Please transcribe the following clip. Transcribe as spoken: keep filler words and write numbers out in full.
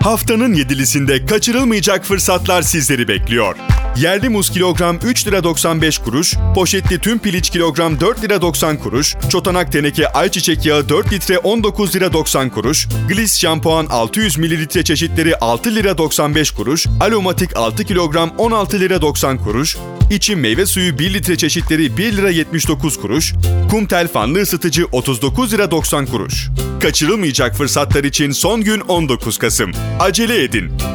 Haftanın yedilisinde kaçırılmayacak fırsatlar sizleri bekliyor. Yerli muz kilogram üç lira doksan beş kuruş, poşetli tüm piliç kilogram dört lira doksan kuruş, çotanak teneke ayçiçek yağı dört litre on dokuz lira doksan kuruş, Gliss şampuan altı yüz mililitre çeşitleri altı lira doksan beş kuruş, Alomatik altı kilogram on altı lira doksan kuruş, İçim meyve suyu bir litre çeşitleri bir lira yetmiş dokuz kuruş, Kumtel fanlı ısıtıcı otuz dokuz lira doksan kuruş. Kaçırılmayacak fırsatlar için son gün on dokuz Kasım. Acele edin.